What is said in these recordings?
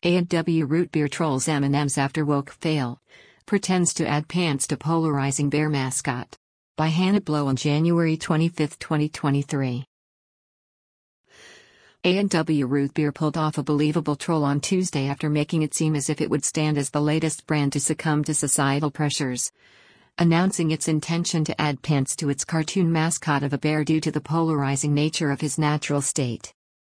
A&W Root Beer trolls M&M's after woke fail. Pretends to add pants to polarizing bear mascot. By Hannah Blow on January 25, 2023. A&W Root Beer pulled off a believable troll on Tuesday after making it seem as if it would stand as the latest brand to succumb to societal pressures, announcing its intention to add pants to its cartoon mascot of a bear due to the polarizing nature of his natural state.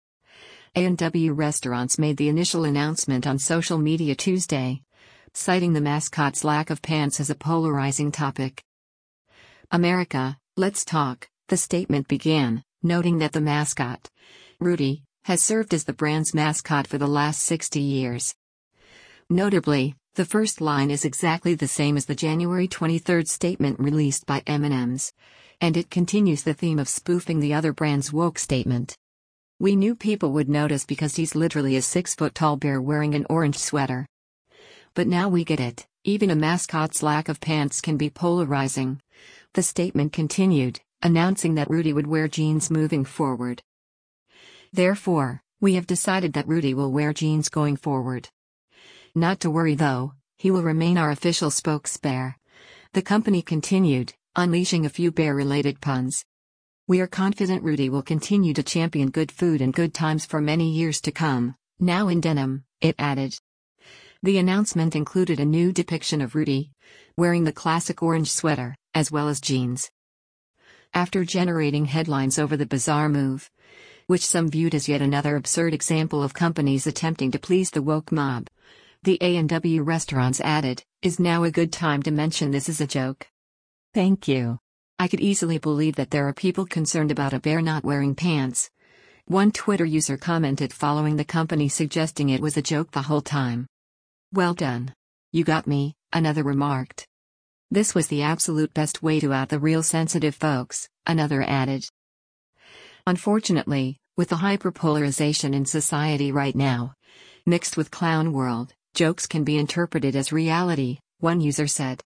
A&W Restaurants made the initial announcement on social media Tuesday, citing the mascot's lack of pants as a polarizing topic. "America, let's talk," the statement began, noting that the mascot, Rudy, has served as the brand's mascot for the last 60 years. Notably, the first line is exactly the same as the January 23 statement released by M&M's, and it continues the theme of spoofing the other brand's woke statement. "We knew people would notice because he's literally a 6-foot-tall bear wearing an orange sweater. But now we get it, even a mascot's lack of pants can be polarizing," the statement continued, announcing that Rudy would wear jeans moving forward. "Therefore, we have decided that Rudy will wear jeans going forward. Not to worry though, he will remain our official spokesbear," the company continued, unleashing a few bear-related puns. "We are confident Rudy will continue to champion good food and good times for many years to come, now in denim," it added. The announcement included a new depiction of Rudy, wearing the classic orange sweater, as well as jeans. After generating headlines over the bizarre move, which some viewed as yet another absurd example of companies attempting to please the woke mob, the A&W Restaurants added, "Is now a good time to mention this is a joke. Thank you. I could easily believe that there are people concerned about a bear not wearing pants," one Twitter user commented following the company suggesting it was a joke the whole time. "Well done. You got me," another remarked. "This was the absolute best way to out the real sensitive folks," another added. "Unfortunately, with the hyperpolarization in society right now, mixed with clown world, jokes can be interpreted as reality," one user said.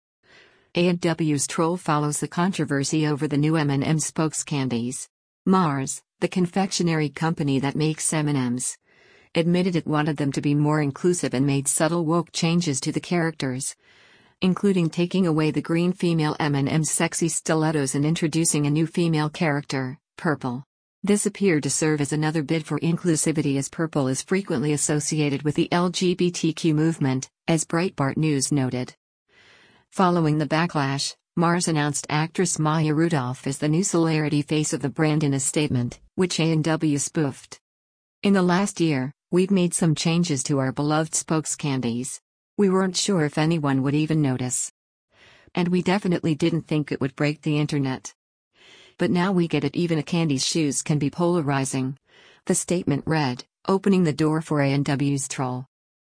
A&W's troll follows the controversy over the new M&M's spokes candies. Mars, the confectionery company that makes M&M's, admitted it wanted them to be more inclusive and made subtle woke changes to the characters, including taking away the green female M&M's sexy stilettos and introducing a new female character, Purple. This appeared to serve as another bid for inclusivity, as purple is frequently associated with the LGBTQ movement, as Breitbart News noted. Following the backlash, Mars announced actress Maya Rudolph as the new celebrity face of the brand in a statement, which A&W spoofed. "In the last year, we've made some changes to our beloved spokes candies. We weren't sure if anyone would even notice. And we definitely didn't think it would break the internet. But now we get it, even a candy's shoes can be polarizing," the statement read, opening the door for A&W's troll.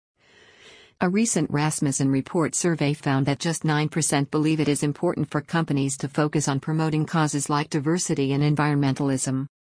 A recent Rasmussen Report survey found that just 9% believe it is important for companies to focus on promoting causes like diversity and environmentalism.